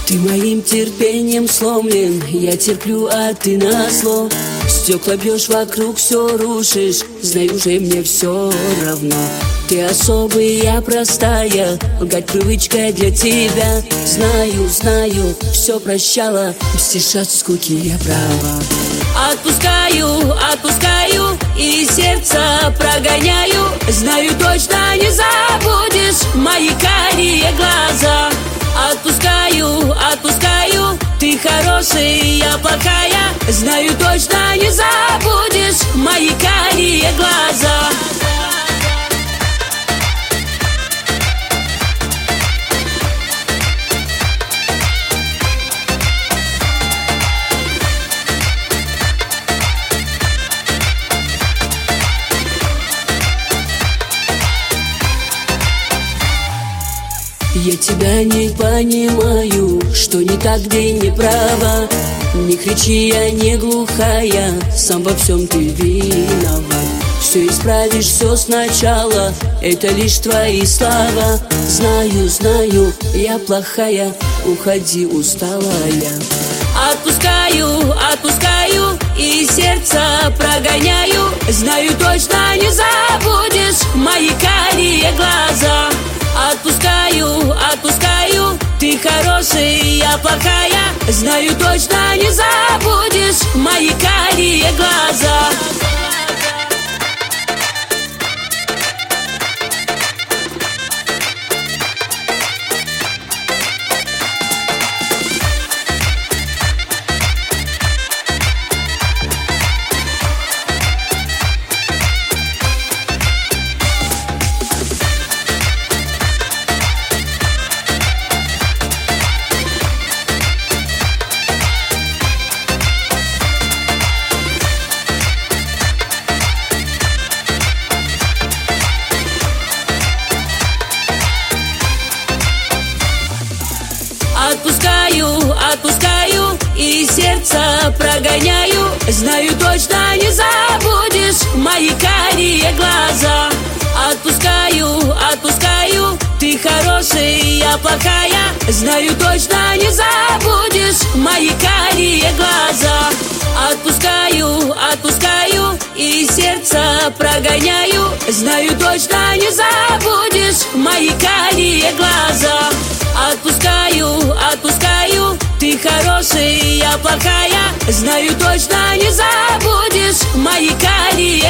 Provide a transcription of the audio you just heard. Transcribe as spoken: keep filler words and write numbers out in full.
Ты моим терпением сломлен, я терплю, а ты назло. Стекла бьешь вокруг, все рушишь, знаю же, мне все равно. Ты особый, я простая, лгать привычка для тебя. Знаю, знаю, все прощала, мстишь от скуки, я права. Отпускаю, отпускаю и сердце прогоняю. Знаю, точно не забудешь мои карие глаза. Отпускаю, отпускаю, ты хороший, я плохая. Знаю, точно не забудешь мои карие глаза. Я тебя не понимаю, что не так, где не права. Не кричи, я не глухая, сам во всем ты виноват. Все исправишь, все сначала, это лишь твои слова. Знаю, знаю, я плохая, уходи, усталая. Отпускаю, отпускаю и сердце прогоняю. Знаю, точно не забудешь мои карие глаза. Отпускаю, отпускаю, ты хороший, я плохая. Знаю, точно не забудешь мои карие глаза. Отпускаю, отпускаю и сердце прогоняю. Знаю, точно не забудешь мои карие глаза. Отпускаю, отпускаю, ты хороший, я плохая. Знаю, точно не забудешь мои карие глаза. Отпускаю, отпускаю и сердце прогоняю. Знаю, точно не забудешь мои карие глаза. Отпускаю, отпускаю, ты хороший, я плохая. Знаю, точно не забудешь мои карие